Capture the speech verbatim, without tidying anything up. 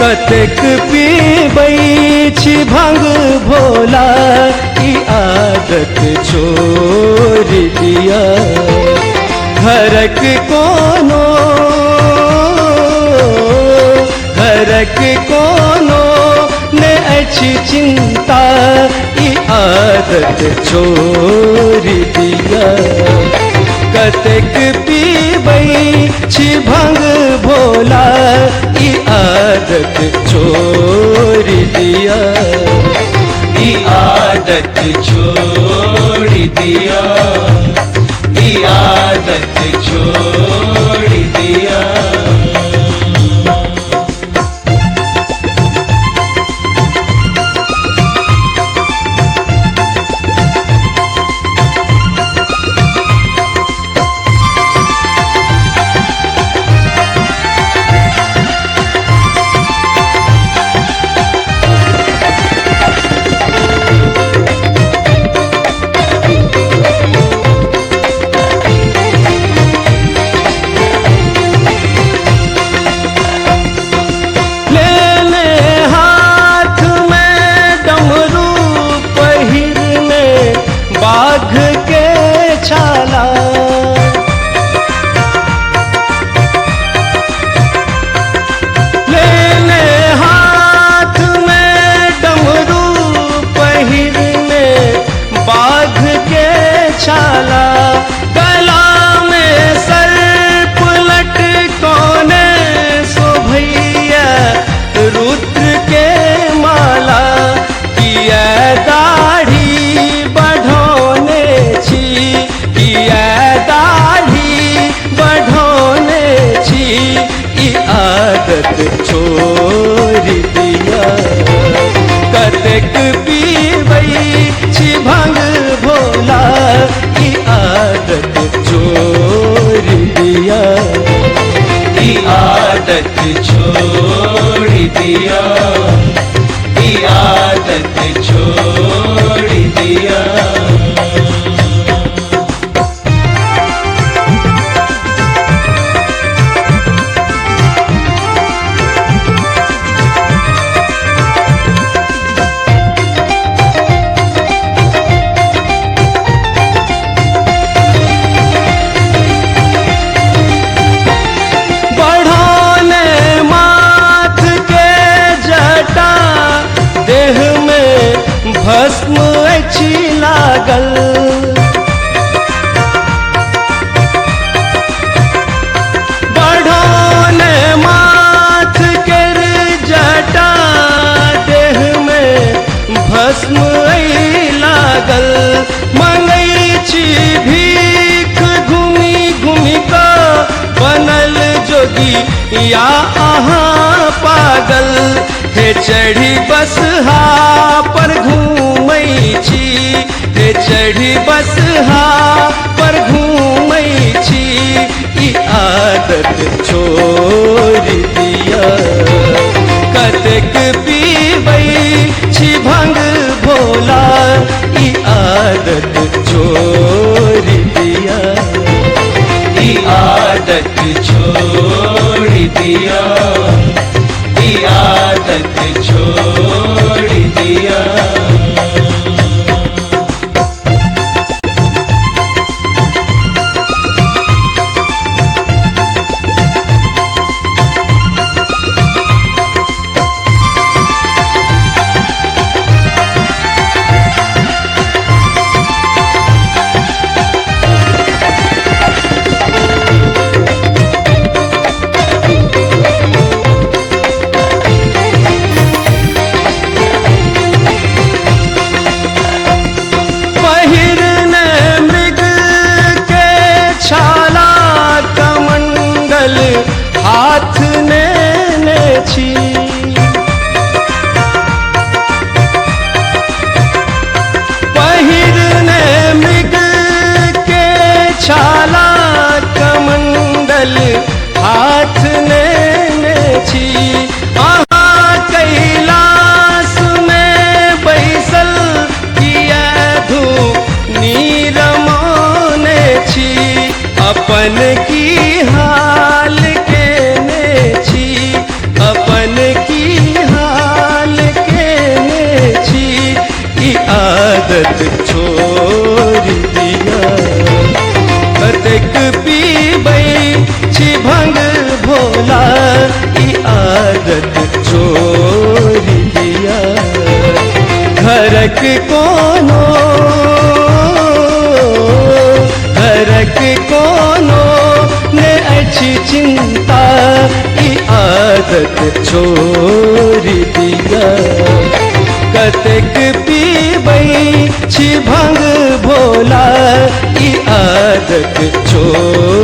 कतेक पीबै छी भांग भोला ई आदत छोड़ दिया। घरक कोनो घरक कोनो ने अछि चिंता ई आदत छोड़ दिया। कतेक पीबै छी भांग भोला ई आदत छोड़ दिया। ई आदत छोड़ दिया। ई आदत छोड़ दिया। छोड़ दिया। कतेक पीबै छी भांग भोला ई आदत छोड़ दिया। ई आदत छोड़ दिया। ई आदत छोड़ दिया। भस्म अछि लागल बढ़ौन माथ कर जटा देह में भस्म लागल। मंगै छी भीख घूमि घूमि कऽ बनल जोगी या अहाँ पागल। हे चढ़ी बसहा पर घूमै छी हे चढ़ी बसहा पर घूमै छी ई आदत छोड़ दिया। कतेक पीबै छी भांग भोला ई आदत छोड़ दिया। ई आदत छोड़ दिया। ई आदत छोड़ दिया। हाथ ने छी पहिरने मृग के छाला कमंडल हाथ ने छी। अहाँ कैलाश में बैसल किया धूप नीरमौने छी। अपन की हाल अपन की आदत छोड़ दिया। कतेक पीबै छी भंग भोला, ई आदत छोड़ दिया। घरक कोनो घरक कोनो ने अछि चिंता, ई आदत छोड़ दिया। कतेक पीबै छी भंग भोला, ई आदत छोड़